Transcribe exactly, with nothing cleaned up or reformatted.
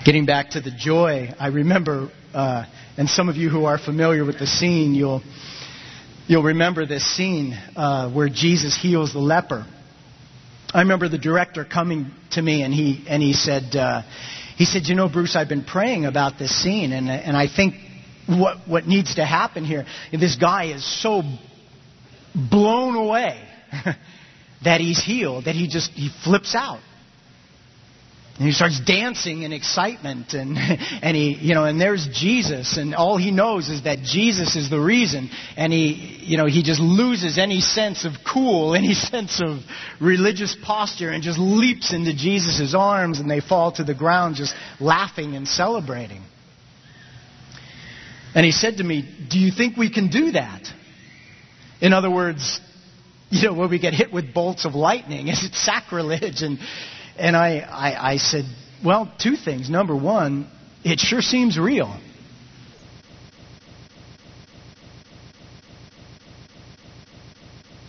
Getting back to the joy, I remember, uh, and some of you who are familiar with the scene, you'll you'll remember this scene uh, where Jesus heals the leper. I remember the director coming to me and he and he said, uh, he said, you know, Bruce, I've been praying about this scene, and and I think what what needs to happen here, this guy is so blown away that he's healed that he just he flips out. And he starts dancing in excitement, and and he, you know, and there's Jesus, and all he knows is that Jesus is the reason, and he, you know, he just loses any sense of cool, any sense of religious posture, and just leaps into Jesus' arms, and they fall to the ground just laughing and celebrating. And he said to me, "Do you think we can do that?" In other words, you know, when we get hit with bolts of lightning, is it sacrilege? And And I, I, I said, well, two things. Number one, it sure seems real.